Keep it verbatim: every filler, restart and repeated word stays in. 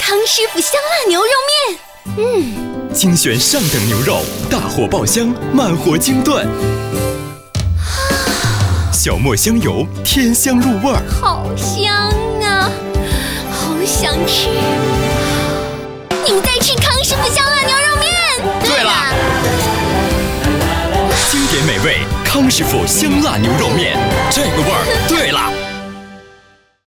康师傅香辣牛肉面。嗯， 精选上等牛肉，大火爆香，慢火精炖，小磨香油，添香入味儿， 好香啊，好想吃。你们在吃康师傅香辣牛肉面？ 对啦，经典美味康师傅香辣牛肉面，这个味儿对啦。